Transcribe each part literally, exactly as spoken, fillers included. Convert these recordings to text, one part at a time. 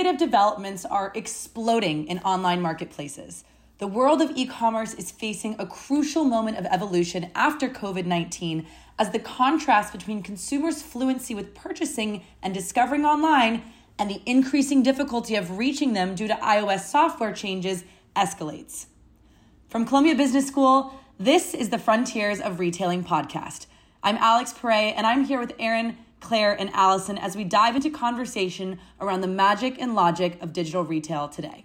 innovative developments are exploding in online marketplaces. The world of e-commerce is facing a crucial moment of evolution after COVID nineteen, as the contrast between consumers' fluency with purchasing and discovering online and the increasing difficulty of reaching them due to iOS software changes escalates. From Columbia Business School, this is the Frontiers of Retailing podcast. I'm Alex Perret, and I'm here with Erin, Claire, and Allison as we dive into conversation around the magic and logic of digital retail today.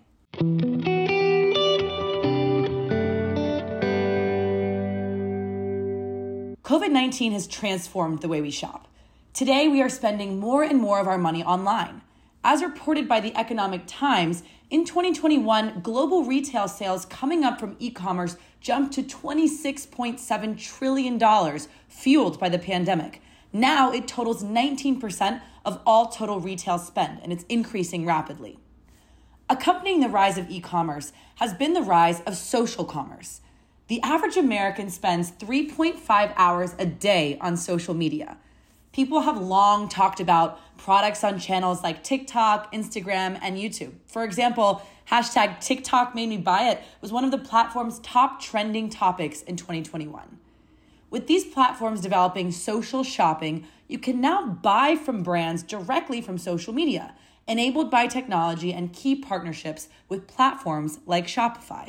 COVID nineteen has transformed the way we shop. Today, we are spending more and more of our money online. As reported by the Economic Times, in twenty twenty-one, global retail sales coming up from e-commerce jumped to twenty-six point seven trillion dollars, fueled by the pandemic. Now it totals nineteen percent of all total retail spend, and it's increasing rapidly. Accompanying the rise of e-commerce has been the rise of social commerce. The average American spends three point five hours a day on social media. People have long talked about products on channels like TikTok, Instagram, and YouTube. For example, hashtag TikTok made me buy it was one of the platform's top trending topics in twenty twenty-one. With these platforms developing social shopping, you can now buy from brands directly from social media, enabled by technology and key partnerships with platforms like Shopify.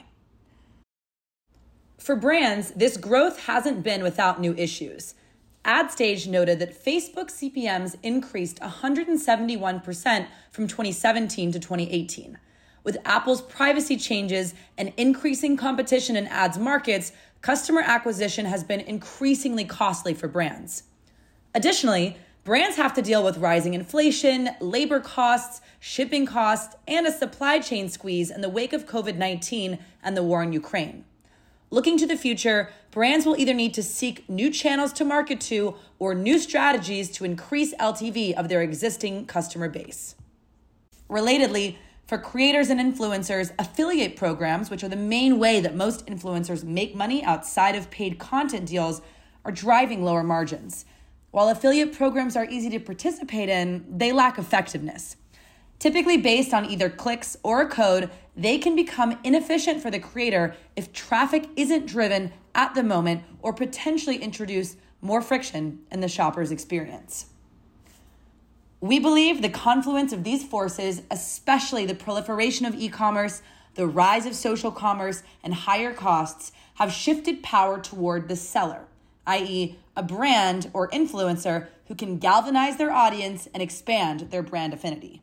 For brands, this growth hasn't been without new issues. AdStage noted that Facebook C P Ms increased one hundred seventy-one percent from twenty seventeen to twenty eighteen. With Apple's privacy changes and increasing competition in ads markets, customer acquisition has been increasingly costly for brands. Additionally, brands have to deal with rising inflation, labor costs, shipping costs, and a supply chain squeeze in the wake of COVID nineteen and the war in Ukraine. Looking to the future, brands will either need to seek new channels to market to or new strategies to increase L T V of their existing customer base. Relatedly, for creators and influencers, affiliate programs, which are the main way that most influencers make money outside of paid content deals, are driving lower margins. While affiliate programs are easy to participate in, they lack effectiveness. Typically based on either clicks or a code, they can become inefficient for the creator if traffic isn't driven at the moment or potentially introduce more friction in the shopper's experience. We believe the confluence of these forces, especially the proliferation of e-commerce, the rise of social commerce, and higher costs, have shifted power toward the seller, that is, a brand or influencer who can galvanize their audience and expand their brand affinity.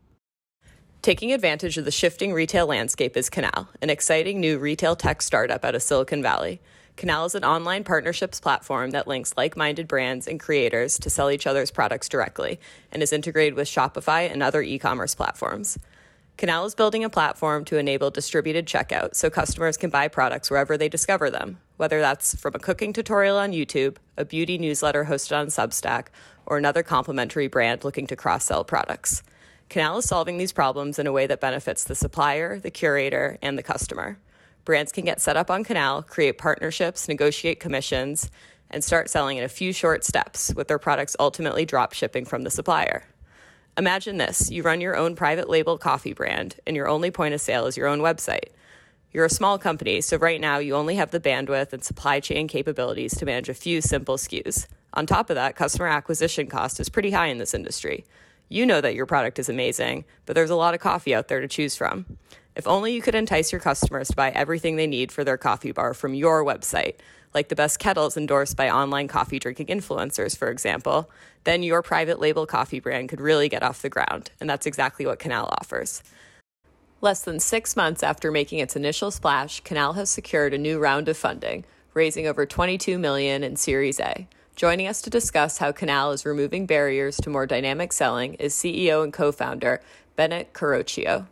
Taking advantage of the shifting retail landscape is Canal, an exciting new retail tech startup out of Silicon Valley. Canal is an online partnerships platform that links like-minded brands and creators to sell each other's products directly and is integrated with Shopify and other e-commerce platforms. Canal is building a platform to enable distributed checkout so customers can buy products wherever they discover them, whether that's from a cooking tutorial on YouTube, a beauty newsletter hosted on Substack, or another complementary brand looking to cross-sell products. Canal is solving these problems in a way that benefits the supplier, the curator, and the customer. Brands can get set up on Canal, create partnerships, negotiate commissions, and start selling in a few short steps, with their products ultimately drop shipping from the supplier. Imagine this: you run your own private label coffee brand, and your only point of sale is your own website. You're a small company, so right now you only have the bandwidth and supply chain capabilities to manage a few simple S K Us. On top of that, customer acquisition cost is pretty high in this industry. You know that your product is amazing, but there's a lot of coffee out there to choose from. If only you could entice your customers to buy everything they need for their coffee bar from your website, like the best kettles endorsed by online coffee drinking influencers, for example, then your private label coffee brand could really get off the ground, and that's exactly what Canal offers. Less than six months after making its initial splash, Canal has secured a new round of funding, raising over twenty-two million dollars in Series A. Joining us to discuss how Canal is removing barriers to more dynamic selling is C E O and co-founder Bennett Carrocchio.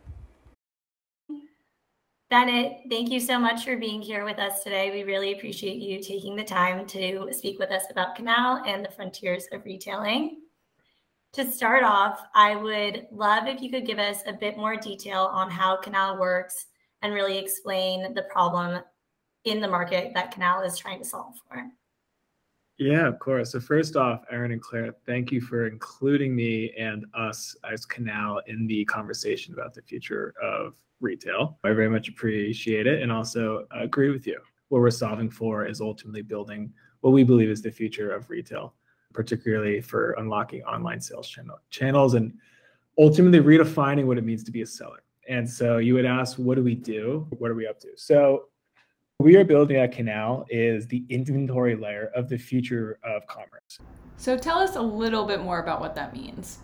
Bennett, thank you so much for being here with us today. We really appreciate you taking the time to speak with us about Canal and the frontiers of retailing. To start off, I would love if you could give us a bit more detail on how Canal works and really explain the problem in the market that Canal is trying to solve for. Yeah, of course. So first off, Aaron and Claire, thank you for including me and us as Canal in the conversation about the future of retail. I very much appreciate it and also agree with you. What we're solving for is ultimately building what we believe is the future of retail, particularly for unlocking online sales channel, channels and ultimately redefining what it means to be a seller. And so you would ask, what do we do? What are we up to? So we are building at Canal is the inventory layer of the future of commerce. So tell us a little bit more about what that means.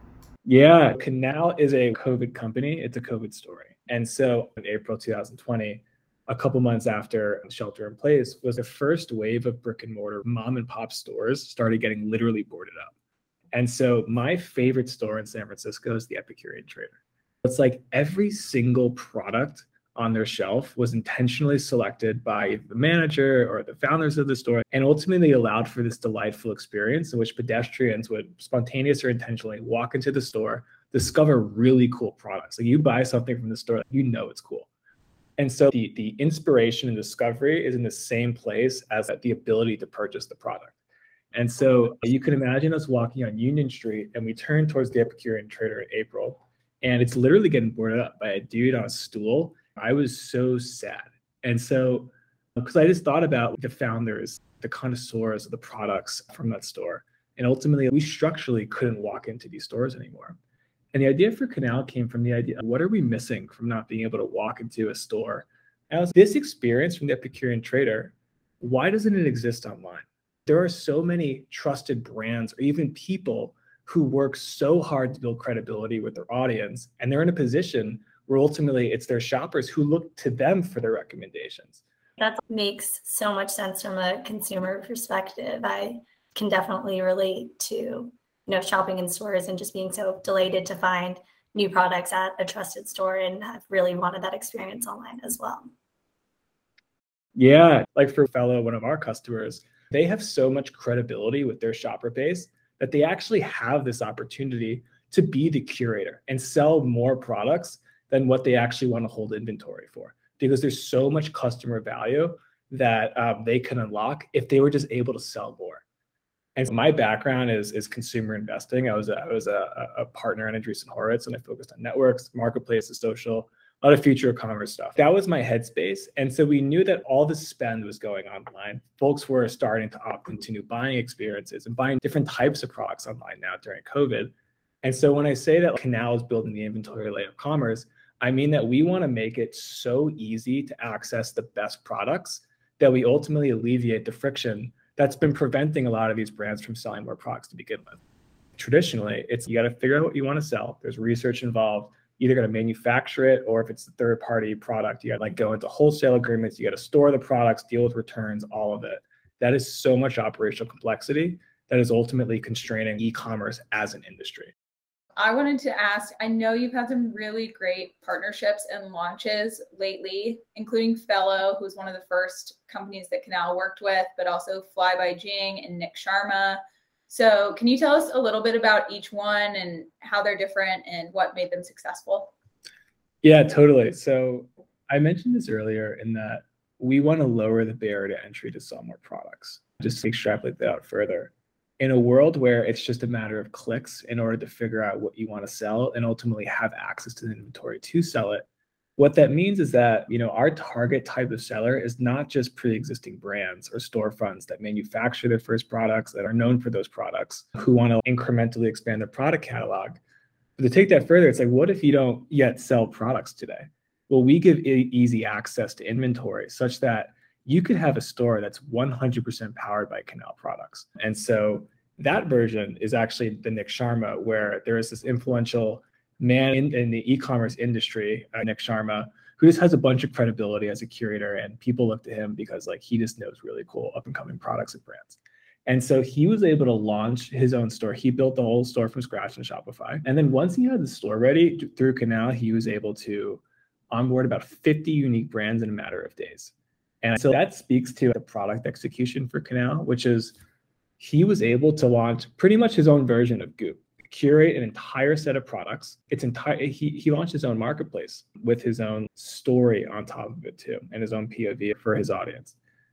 Yeah, Canal is a COVID company. It's a COVID story. And so in April two thousand twenty, a couple months after shelter in place, was the first wave of brick and mortar mom and pop stores started getting literally boarded up. And so my favorite store in San Francisco is the Epicurean Trader. It's like every single product on their shelf was intentionally selected by the manager or the founders of the store, and ultimately allowed for this delightful experience in which pedestrians would spontaneously or intentionally walk into the store, discover really cool products. Like you buy something from the store, you know it's cool. And so the, the inspiration and discovery is in the same place as the ability to purchase the product. And so you can imagine us walking on Union Street and we turn towards the Epicurean Trader in April, and it's literally getting boarded up by a dude on a stool. I was so sad. And so, because I just thought about the founders, the connoisseurs of the products from that store. And ultimately, we structurally couldn't walk into these stores anymore. And the idea for Canal came from the idea, what are we missing from not being able to walk into a store? And I was, this experience from the Epicurean Trader, why doesn't it exist online? There are so many trusted brands or even people who work so hard to build credibility with their audience, and they're in a position where ultimately it's their shoppers who look to them for their recommendations. That makes so much sense from a consumer perspective. I can definitely relate to, you know, shopping in stores and just being so delighted to find new products at a trusted store, and I've really wanted that experience online as well. Yeah, like for fellow one of our customers, they have so much credibility with their shopper base that they actually have this opportunity to be the curator and sell more products than what they actually want to hold inventory for, because there's so much customer value that um, they can unlock if they were just able to sell more. And so my background is, is consumer investing. I was a, I was a, a partner in Andreessen Horowitz, and I focused on networks, marketplaces, social, a lot of future of commerce stuff. That was my headspace. And so we knew that all the spend was going online. Folks were starting to opt into new buying experiences and buying different types of products online now during COVID. And so when I say that Canal is building the inventory layer of commerce, I mean that we want to make it so easy to access the best products that we ultimately alleviate the friction that's been preventing a lot of these brands from selling more products to begin with. Traditionally, it's you got to figure out what you want to sell. There's research involved. You either got to manufacture it, or if it's a third-party product, you got to like go into wholesale agreements. You got to store the products, deal with returns, all of it. That is so much operational complexity that is ultimately constraining e-commerce as an industry. I wanted to ask, I know you've had some really great partnerships and launches lately, including Fellow, who's one of the first companies that Canal worked with, but also Fly by Jing and Nick Sharma. So can you tell us a little bit about each one and how they're different and what made them successful? Yeah, totally. So I mentioned this earlier in that we want to lower the barrier to entry to sell more products, just to extrapolate that out further. In a world where it's just a matter of clicks in order to figure out what you want to sell and ultimately have access to the inventory to sell it, what that means is that, you know, our target type of seller is not just pre-existing brands or storefronts that manufacture their first products, that are known for those products, who want to incrementally expand their product catalog. But to take that further, it's like, what if you don't yet sell products today? Well, we give e- easy access to inventory such that you could have a store that's one hundred percent powered by Canal products. And so that version is actually the Nick Sharma, where there is this influential man in, in the e-commerce industry, uh, Nick Sharma, who just has a bunch of credibility as a curator, and people look to him because like he just knows really cool up and coming products and brands. And so he was able to launch his own store. He built the whole store from scratch in Shopify. And then once he had the store ready through Canal, he was able to onboard about fifty unique brands in a matter of days. And so that speaks to the product execution for Canal, which is he was able to launch pretty much his own version of Goop, curate an entire set of products. It's entire. He he launched his own marketplace with his own story on top of it too, and his own P O V for his audience.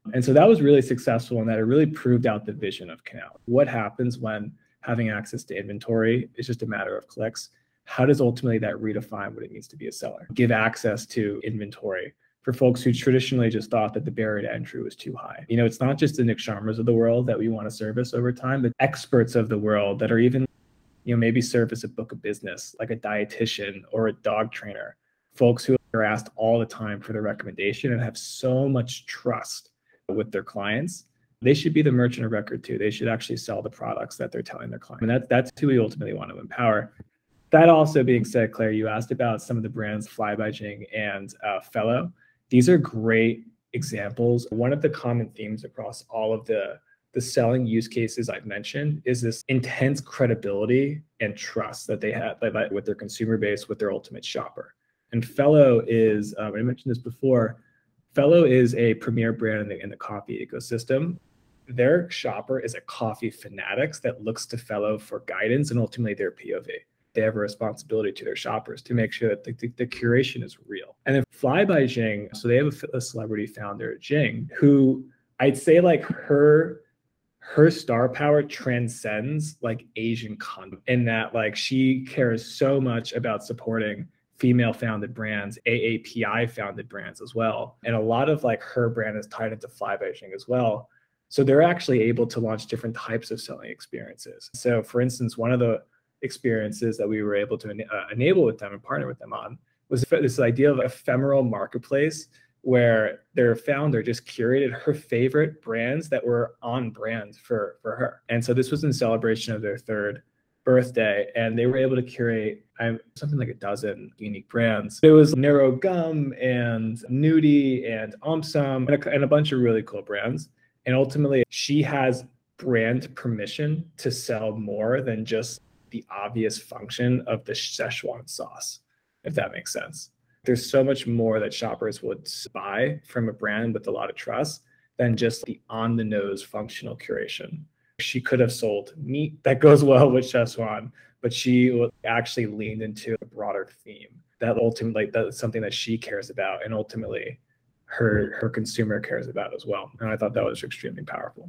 And so that was really successful, and that it really proved out the vision of Canal. What happens when having access to inventory is just a matter of clicks? How does ultimately that redefine what it means to be a seller? Give access to inventory for folks who traditionally just thought that the barrier to entry was too high. You know, it's not just the Nick Sharmas of the world that we want to service over time, but experts of the world that are even, you know, maybe service a book of business, like a dietitian or a dog trainer, folks who are asked all the time for their recommendation and have so much trust with their clients. They should be the merchant of record too. They should actually sell the products that they're telling their clients. And that's, that's who we ultimately want to empower. That also being said, Claire, you asked about some of the brands, Fly by Jing and uh, Fellow. These are great examples. One of the common themes across all of the, the selling use cases I've mentioned is this intense credibility and trust that they have with their consumer base, with their ultimate shopper. And Fellow is, um, I mentioned this before, Fellow is a premier brand in the, in the coffee ecosystem. Their shopper is a coffee fanatics that looks to Fellow for guidance and ultimately their P O V. They have a responsibility to their shoppers to make sure that the, the, the curation is real. And then Fly by Jing, so they have a, a celebrity founder, Jing, who I'd say like her, her star power transcends like Asian content in that like she cares so much about supporting female founded brands, A A P I founded brands as well. And a lot of like her brand is tied into Fly by Jing as well. So they're actually able to launch different types of selling experiences. So for instance, one of the experiences that we were able to uh, enable with them and partner with them on was this idea of ephemeral marketplace where their founder just curated her favorite brands that were on brand for, for her. And so this was in celebration of their third birthday, and they were able to curate um, something like a dozen unique brands. It was Narrow Gum and Nudie and Omsum and a, and a bunch of really cool brands. And ultimately, she has brand permission to sell more than just the obvious function of the Szechuan sauce, if that makes sense. There's so much more that shoppers would buy from a brand with a lot of trust than just the on-the-nose functional curation. She could have sold meat that goes well with Szechuan, but she actually leaned into a broader theme that ultimately that's something that she cares about and ultimately her her consumer cares about as well. And I thought that was extremely powerful.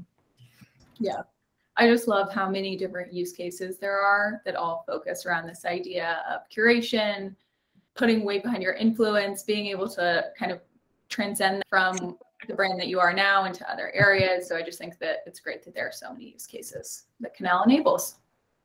Yeah. I just love how many different use cases there are that all focus around this idea of curation, putting weight behind your influence, being able to kind of transcend from the brand that you are now into other areas. So I just think that it's great that there are so many use cases that Canal enables.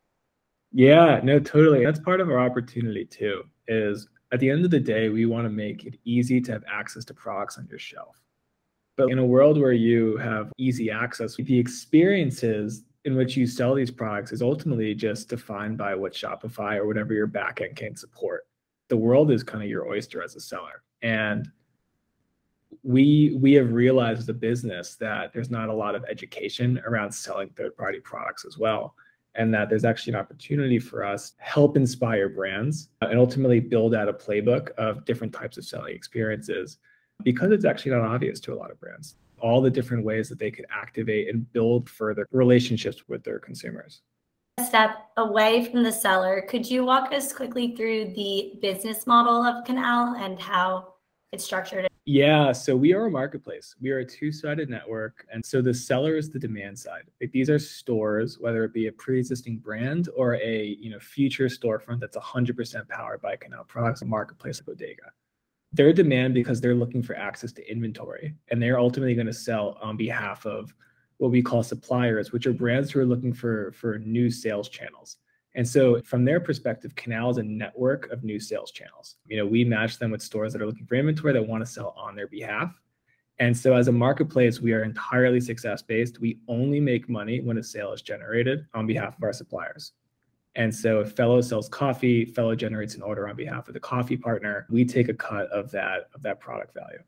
Yeah, no, totally. That's part of our opportunity too, is at the end of the day, we want to make it easy to have access to products on your shelf. But in a world where you have easy access, the experiences in which you sell these products is ultimately just defined by what Shopify or whatever your backend can support. The world is kind of your oyster as a seller. And we we have realized as a business that there's not a lot of education around selling third-party products as well. And that there's actually an opportunity for us to help inspire brands and ultimately build out a playbook of different types of selling experiences, because it's actually not obvious to a lot of brands, all the different ways that they could activate and build further relationships with their consumers. A step away from the seller, could you walk us quickly through the business model of Canal and how it's structured? Yeah, so we are a marketplace. We are a two-sided network. And so the seller is the demand side. Like these are stores, whether it be a pre-existing brand or a you know future storefront that's one hundred percent powered by Canal products, a marketplace like Bodega. They're demand because they're looking for access to inventory, and they're ultimately going to sell on behalf of what we call suppliers, which are brands who are looking for, for new sales channels. And so from their perspective, Canal is a network of new sales channels. You know, we match them with stores that are looking for inventory that want to sell on their behalf. And so as a marketplace, we are entirely success-based. We only make money when a sale is generated on behalf of our suppliers. And so if Fellow sells coffee, Fellow generates an order on behalf of the coffee partner, we take a cut of that, of that product value.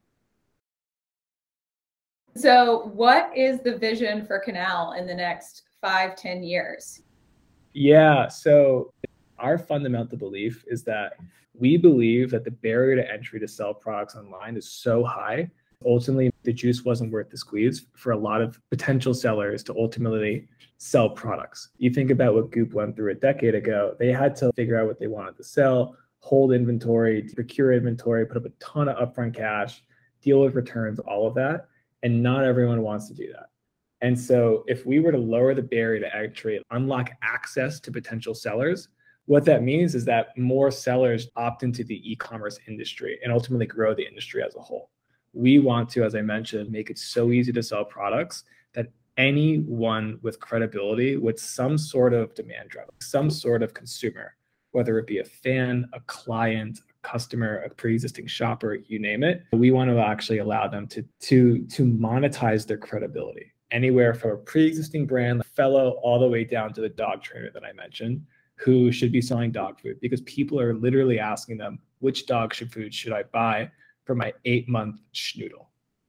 So what is the vision for Canal in the next five, ten years? Yeah, so our fundamental belief is that we believe that the barrier to entry to sell products online is so high. Ultimately, the juice wasn't worth the squeeze for a lot of potential sellers to ultimately sell products. You think about what Goop went through a decade ago. They had to figure out what they wanted to sell, hold inventory, procure inventory, put up a ton of upfront cash, deal with returns, all of that. And not everyone wants to do that. And so if we were to lower the barrier to entry, unlock access to potential sellers, what that means is that more sellers opt into the e-commerce industry and ultimately grow the industry as a whole. We want to, as I mentioned, make it so easy to sell products that anyone with credibility, with some sort of demand drive, some sort of consumer, whether it be a fan, a client, a customer, a pre-existing shopper, you name it, we want to actually allow them to, to, to monetize their credibility. Anywhere from a pre-existing brand, fellow, all the way down to the dog trainer that I mentioned, who should be selling dog food, because people are literally asking them, which dog food should I buy for my eight-month schnoodle?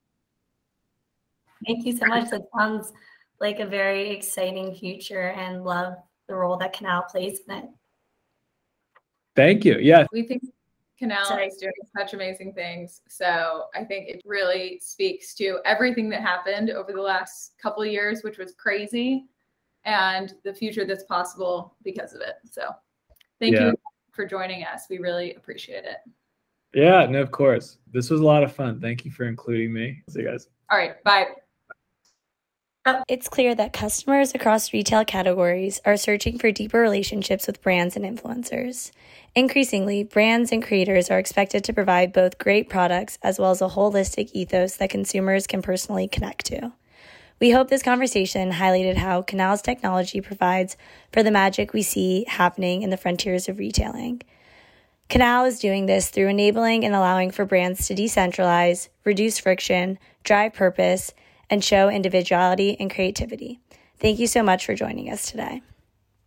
Thank you so much. That sounds like a very exciting future, and love the role that Canal plays in it. Thank you. Yeah. We think Canal Sorry. is doing such amazing things. So I think it really speaks to everything that happened over the last couple of years, which was crazy, and the future that's possible because of it. So thank Yeah. you for joining us. We really appreciate it. Yeah, no, of course. This was a lot of fun. Thank you for including me. See you guys. All right. Bye. It's clear that customers across retail categories are searching for deeper relationships with brands and influencers. Increasingly, brands and creators are expected to provide both great products as well as a holistic ethos that consumers can personally connect to. We hope this conversation highlighted how Canal's technology provides for the magic we see happening in the frontiers of retailing. Canal is doing this through enabling and allowing for brands to decentralize, reduce friction, drive purpose, and show individuality and creativity. Thank you so much for joining us today.